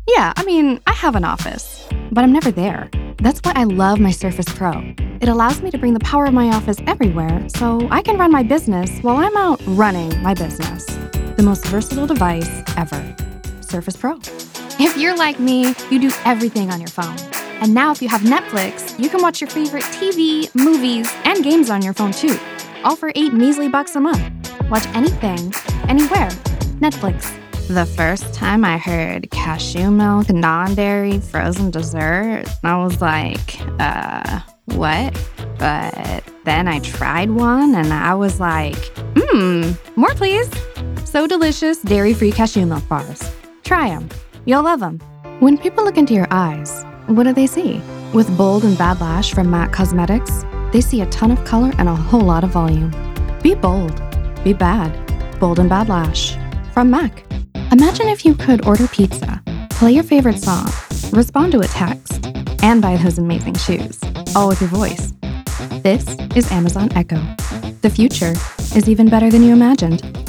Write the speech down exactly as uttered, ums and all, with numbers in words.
Yeah, I mean, I have an office, but I'm never there. That's why I love my Surface Pro. It allows me to bring the power of my office everywhere so I can run my business while I'm out running my business. The most versatile device ever. Surface Pro. If you're like me, you do everything on your phone. And now if you have Netflix, you can watch your favorite T V, movies, and games on your phone too. All for eight measly bucks a month. Watch anything, anywhere. Netflix. The first time I heard cashew milk, non-dairy, frozen dessert, I was like, uh, what? But then I tried one and I was like, mmm, more please. So delicious, dairy-free cashew milk bars. Try them. You'll love them. When people look into your eyes, what do they see? With Bold and Bad Lash from MAC Cosmetics, they see a ton of color and a whole lot of volume. Be bold. Be bad. Bold and Bad Lash from MAC. Imagine if you could order pizza, play your favorite song, respond to a text, and buy those amazing shoes, all with your voice. This is Amazon Echo. The future is even better than you imagined.